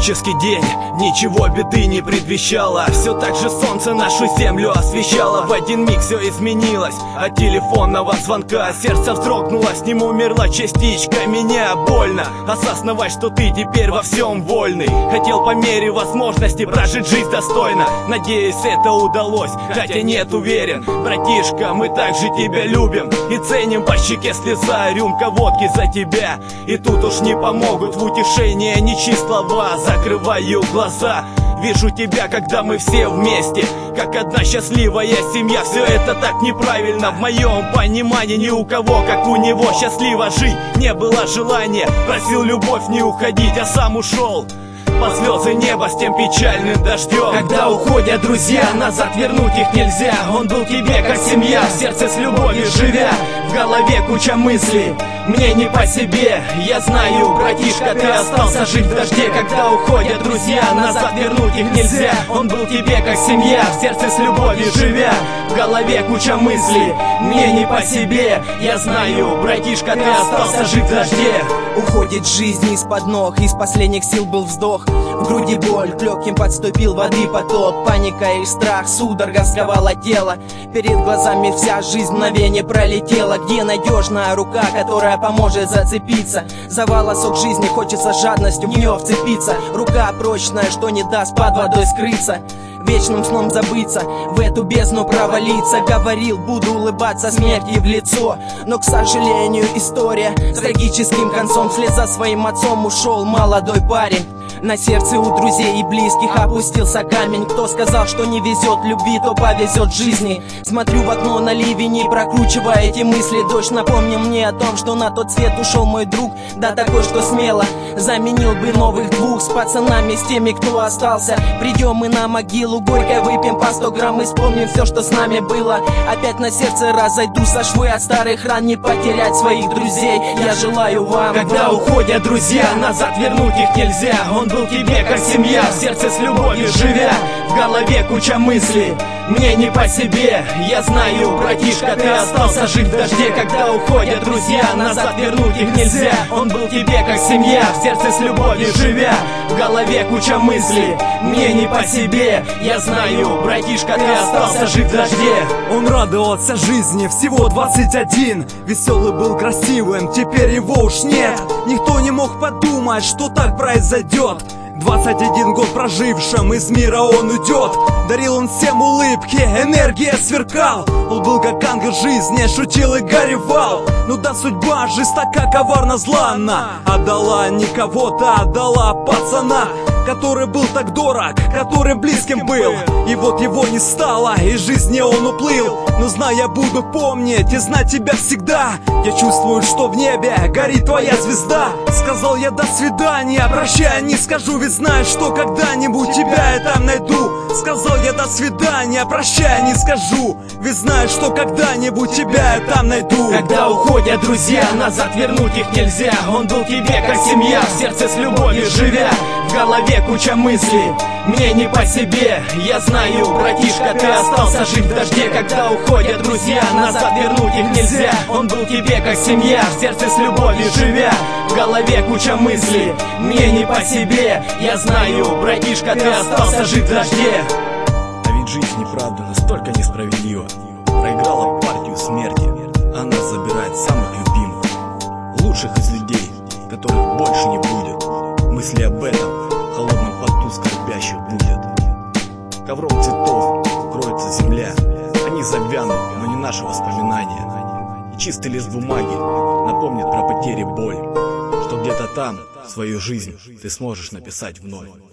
Тропический день, ничего беды не предвещало. Все так же солнце нашу землю освещало. В один миг все изменилось от телефонного звонка. Сердце вздрогнуло, с ним умерла частичка меня. Больно осознавать, что ты теперь во всем вольный. Хотел по мере возможности прожить жизнь достойно. Надеюсь, это удалось, хотя нет, уверен. Братишка, мы также тебя любим и ценим по щеке слеза. Рюмка водки за тебя, и тут уж не помогут в утешение ничьи слова. Закрываю глаза, вижу тебя, когда мы все вместе, как одна счастливая семья. Все это так неправильно в моем понимании. Ни у кого, как у него, счастливо жить не было желания. Просил любовь не уходить, а сам ушел под звезды неба с тем печальным дождем. Когда уходят друзья, назад вернуть их нельзя. Он был тебе как семья, в сердце с любовью живя. В голове куча мыслей, мне не по себе. Я знаю, братишка, ты остался жить в дожде. Когда уходят друзья, назад вернуть их нельзя. Он был тебе как семья, в сердце с любовью живя. В голове куча мыслей, мне не по себе. Я знаю, братишка, ты остался жить в дожде. Уходит жизнь из-под ног, из последних сил был вздох. В груди боль, к легким подступил воды поток. Паника и страх, судорога сковала тело. Перед глазами вся жизнь мгновение пролетела. Где надежная рука, которая поможет зацепиться за волосок жизни, хочется жадностью в нее вцепиться. Рука прочная, что не даст под водой скрыться, вечным сном забыться, в эту бездну провалиться. Говорил, буду улыбаться смерти в лицо, но, к сожалению, история с трагическим концом. Вслед за своим отцом ушел молодой парень. На сердце у друзей и близких опустился камень. Кто сказал, что не везет любви, то повезет жизни. Смотрю в окно на ливень и прокручивая эти мысли. Дождь напомнил мне о том, что на тот свет ушел мой друг. Да такой, что смело заменил бы новых двух с пацанами, с теми, кто остался. Придем мы на могилу, горько выпьем по 100 грамм и вспомним все, что с нами было. Опять на сердце разойду со швы от старых ран. Не потерять своих друзей я желаю вам. Когда уходят друзья, назад вернуть их нельзя. Он был тебе как семья, в сердце с любовью живя. В голове куча мыслей, мне не по себе. Я знаю, братишка, ты остался жить в дожде. Когда уходят друзья, назад вернуть их нельзя. Он был тебе как семья, в сердце с любовью живя. В голове куча мыслей, мне не по себе. Я знаю, братишка, ты остался жить в дожде. Он радовался жизни, всего 21. Веселый был, красивым, теперь его уж нет. Никто не мог подумать, что так произойдет. 21 год прожившим из мира он уйдет. Дарил он всем улыбки, энергия сверкал. Он был как ангел жизни, шутил и горевал. Ну да, судьба жестока, коварна, злана. Отдала не кого-то, отдала пацана, который был так дорог, который близким был. И вот его не стало, из жизни он уплыл. Но знай, я буду помнить и знать тебя всегда. Я чувствую, что в небе горит твоя звезда. Сказал я до свидания, прощай не скажу, ведь знаю, что когда-нибудь тебя я там найду. Сказал я до свидания, прощай не скажу, ведь знаю, что когда-нибудь тебя я там найду. Когда уходят друзья, назад вернуть их нельзя. Он был тебе как семья, в сердце с любовью живя. В голове куча мыслей, мне не по себе. Я знаю, братишка, ты остался жить в дожде. Когда уходят друзья, назад вернуть их нельзя. Он был тебе как семья, в сердце с любовью живя. В голове куча мыслей, мне не по себе. Я знаю, братишка, ты остался жить в дожде. А ведь жизнь неправда настолько несправедлива. Проиграла партию смерти, а нас забирает самых любимых, лучших из людей, которых больше не будет. Мысли об этом в холодном поту скорбящих будет. Ковром цветов кроется земля. Они завянут, но не наши воспоминания. И чистый лист бумаги напомнит про потери, боль, что где-то там свою жизнь ты сможешь написать вновь.